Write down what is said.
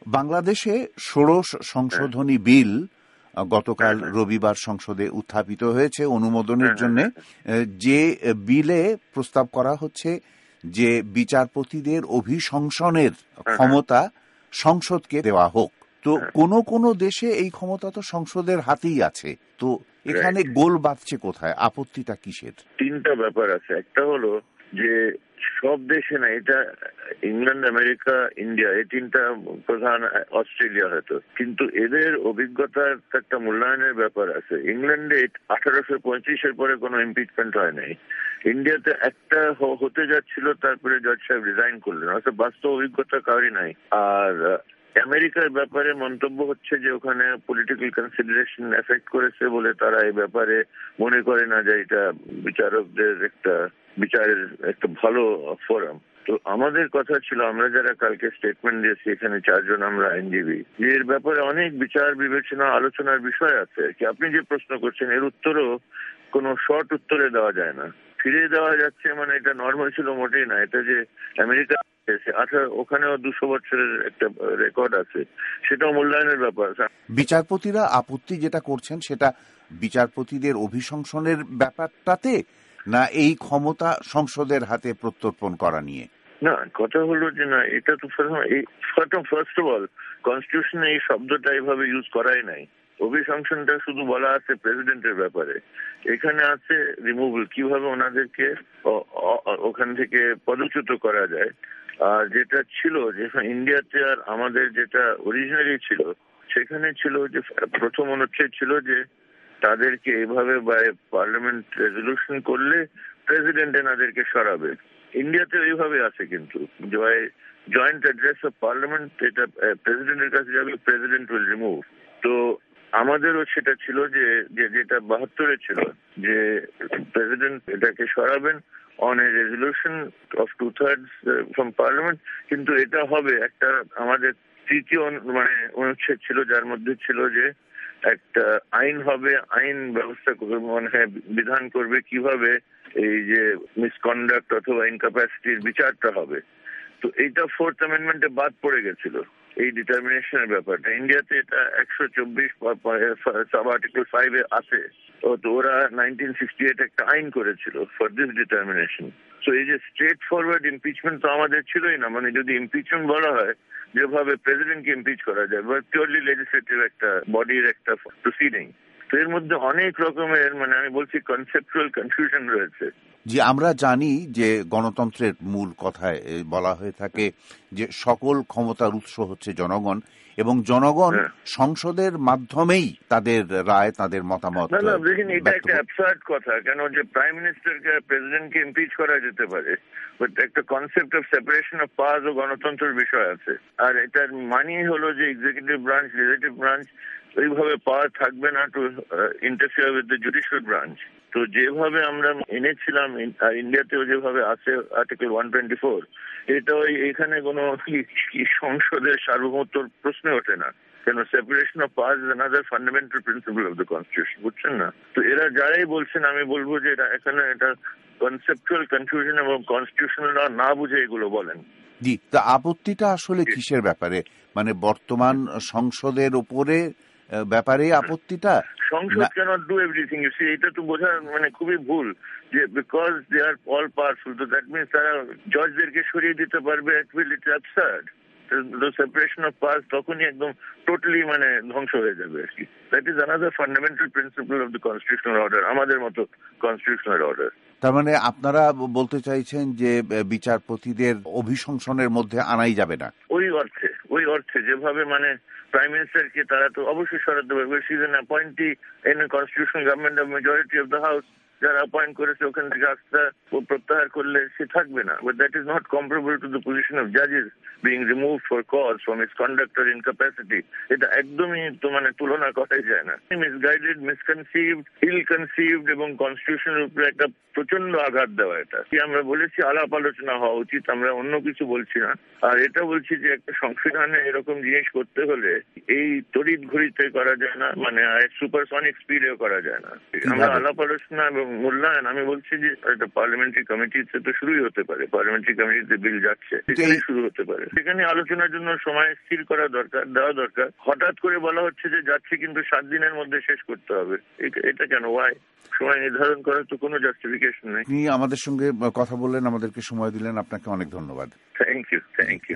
বাংলাদেশে ষোড়শ সংশোধনী বিল গতকাল রবিবার সংসদে উত্থাপিত হয়েছে অনুমোদনের জন্য, যে বিলে প্রস্তাব করা হচ্ছে যে বিচারপতিদের অভিশংসনের ক্ষমতা সংসদকে দেওয়া হোক। তো কোন দেশে এই ক্ষমতা তো সংসদের হাতেই আছে, তো এখানে গোল বাঁধছে কোথায়, আপত্তিটা কিসের? তিনটা ব্যাপার আছে। একটা হলো যে সব দেশে না, এটা ইংল্যান্ড, আমেরিকা, ইন্ডিয়া, এই তিনটা প্রধান, অস্ট্রেলিয়া হয়তো, কিন্তু এদের অভিজ্ঞতার একটা মূল্যায়নের ব্যাপার আছে। ইংল্যান্ডে 1835-এর পরে কোনো ইমপিচমেন্ট হয় নাই। ইন্ডিয়াতে একটা হতে যাচ্ছিল, তারপরে জজ সাহেব রিজাইন করলেন, অর্থাৎ বাস্তব অভিজ্ঞতা কারোরই নাই। আর আমেরিকার ব্যাপারে মন্তব্য হচ্ছে যে ওখানে পলিটিক্যাল কনসিডারেশন এফেক্ট করেছে বলে তারা এই ব্যাপারে মনে করে না যে এটা বিচারকদের একটা বিচারের একটা ভালো ফোরাম। তো আমাদের কথা ছিল, আমরা যারা কালকে স্টেটমেন্ট দিয়েছি এখানে 4 জন আমরা আইনজীবী, যে এর ব্যাপারে অনেক বিচার বিবেচনা আলোচনার বিষয় আছে। কি আপনি যে প্রশ্ন করছেন এর উত্তরও কোনো শর্ট উত্তরে দেওয়া যায় না, ফিরে দেওয়া যাচ্ছে, মানে এটা নর্মাল ছিল মোটেই না। এটা যে আমেরিকা ওখানেও 200 বছরের একটা রেকর্ড আছে, সেটাও মূল্যায়নের ব্যাপার। বিচারপতিরা আপত্তি যেটা করছেন সেটা বিচারপতিদের অভিশংসনের ব্যাপারটাতে, না এই ক্ষমতা সংসদের হাতে প্রত্যর্পণ করা নিয়ে? না, কথা হলো যে না, এটা তো ফার্স্ট অফ অল কনস্টিটিউশনে এই শব্দটা এইভাবে ইউজ করাই নাই। অভিশংসনটা শুধু বলা আছে প্রেসিডেন্টের ব্যাপারে, এখানে আছে রিমুভাল, কিভাবে ওনাদেরকে ওখান থেকে পদচ্যুত করা যায়। আর যেটা ছিল যে ইন্ডিয়াতে আর আমাদের যেটা অরিজিনালি ছিল, সেখানে ছিল যে প্রথম অনুচ্ছেদ ছিল যে তাদেরকে এভাবে বাই পার্লামেন্ট রেজলিউশন করলে প্রেসিডেন্ট এনাদেরকে সরাবে। ইন্ডিয়াতে এইভাবে আছে, কিন্তু জয়েন্ট অ্যাড্রেস অফ পার্লামেন্ট, এটা প্রেসিডেন্টের কাছে যাবে, প্রেসিডেন্ট উইল রিমুভ। তো আমাদেরও সেটা ছিল যে যেটা 72-এ ছিল, যে প্রেসিডেন্ট এটাকে সরাবেন on a resolution of 2/3 from parliament. কিন্তু এটা হবে একটা, আমাদের তৃতীয় মানে অনুচ্ছেদ ছিল, যার মধ্যে ছিল যে একটা আইন হবে, আইন ব্যবস্থা করবে, মানে বিধান করবে কিভাবে এই যে মিসকন্ডাক্ট অথবা ইনক্যাপাসিটির বিচারটা হবে। তো এইটা 4th অ্যামেন্ডমেন্টে বাদ পড়ে গেছিল, এই ডিটারমিনেশনের ব্যাপারটা। ইন্ডিয়াতে এটা 124 সাব আর্টিকেল 5-এ আছে। তো ওরা 1968 একটা আইন করেছিল ফর দিস ডিটারমিনেশন। তো এই যে স্ট্রেট ফরওয়ার্ড ইমপিচমেন্ট তো আমাদের ছিলই না। মানে যদি ইমপিচমেন্ট বলা হয় যেভাবে প্রেসিডেন্টকে ইমপিচ করা যায়, বা পিওরলি লেজিসলেটিভ একটা বডির একটা প্রসিডিং, তো এর মধ্যে অনেক রকমের, মানে আমি বলছি কনসেপচুয়াল কনফিউশন রয়েছে। যে আমরা জানি যে গণতন্ত্রের মূল কথায় বলা হয়ে থাকে যে সকল ক্ষমতার উৎস হচ্ছে জনগণ, এবং জনগণ সংসদের মাধ্যমেই তাদের রায়, তাদের মতামত। না, দেখুন, এটা একটা অ্যাবসার্ড কথা। কেন যে প্রাইম মিনিস্টারকে প্রেসিডেন্টকে ইমপিচ করা যেতে পারে, বাট একটা concept of separation of powers ও গণতন্ত্রের বিষয় আছে। আর এটার মানি হলো যে এক্সিকিউটিভ ব্রাঞ্চ, লেজিসলেটিভ ব্রাঞ্চ ওইভাবে পাওয়ার থাকবে না to interfere with the judicial branch. তো যেভাবে আমরা এনেছিলাম ইন্ডিয়াতেও যেভাবে আছে আর্টিকেল 124, এটা এখানে কোনো সংসদের সার্বভৌমত্বর প্রশ্ন ওঠে না। কেন, separation of powers is another fundamental principle of the constitution, বুঝছেন না? তো এরা যারাই বলছেন, আমি বলবো যে এখানে এটা কনসেপচুয়াল কনফিউশন এবং কনস্টিটিউশনাল না বুঝে এগুলো বলেন। জি, তা আপত্তিটা আসলে কিসের ব্যাপারে? মানে বর্তমান সংসদের উপরে ব্যাপারে আপত্তিটা? সংসদ cannot do everything, you see, এটা তো বোঝার মানে খুবই ভুল। যে because they are all powerful, তো দ্যাট মিনস তারা জজদেরকে সরিয়ে দিতে পারবে। It's absurd. The separation of powers তখনই একদম টোটালি মানে ধ্বংস হয়ে যাবে আর কি। That is another fundamental principle of the constitutional order, আমাদের মতো কনস্টিটিউশনাল অর্ডার। তার মানে আপনারা বলতে চাইছেন যে বিচারপতিদের অভিশংসনের মধ্যে আনাই যাবে না? ওই অর্থে যেভাবে মানে প্রাইম মিনিস্টারকে তারা তো অবশ্যই সরাতে পারবে। She is an appointee in a constitutional government of majority of the house. যারা অ্যাপয়েন্ট করেছে ওখান থেকে আস্থা ও প্রত্যাহার করলে সে থাকবে না। But that is not comparable to the position of জাজেস being removed for cause from its conduct or incapacity. এটা একদমই তো মানে তুলনা করাই যায় না। মিসগাইডেড, মিসকনসিভড, ইল কনসিভড এবং কনস্টিটিউশনের উপরে একটা প্রচন্ড আঘাত দেওয়া। এটা কি আমরা বলেছি আলাপ আলোচনা হওয়া উচিত, আমরা অন্য কিছু বলছি না। আর এটা বলছি যে একটা সংবিধানে এরকম জিনিস করতে হলে এই তড়িৎ ঘড়িতে করা যায় না, মানে সুপারসনিক স্পিডেও করা যায় না। আমরা আলাপ আলোচনা এবং মূল্যায়ন, আমি বলছি যে একটা পার্লামেন্টারি কমিটিতে তো শুরুই হতে পারে, পার্লামেন্টারি কমিটিতে বিল যাচ্ছে, সেটাই শুরু হতে পারে। সেখানে আলোচনার জন্য সময় স্থির করা দরকার, দেওয়া দরকার। হঠাৎ করে বলা হচ্ছে যে যাচ্ছে কিন্তু 7 দিনের মধ্যে শেষ করতে হবে, এটা কেন? ওয়াই? সময় নির্ধারণ করার তো কোনো জাস্টিফিকেশন নেই। আপনি আমাদের সঙ্গে কথা বললেন, আমাদেরকে সময় দিলেন, আপনাকে অনেক ধন্যবাদ। Thank you.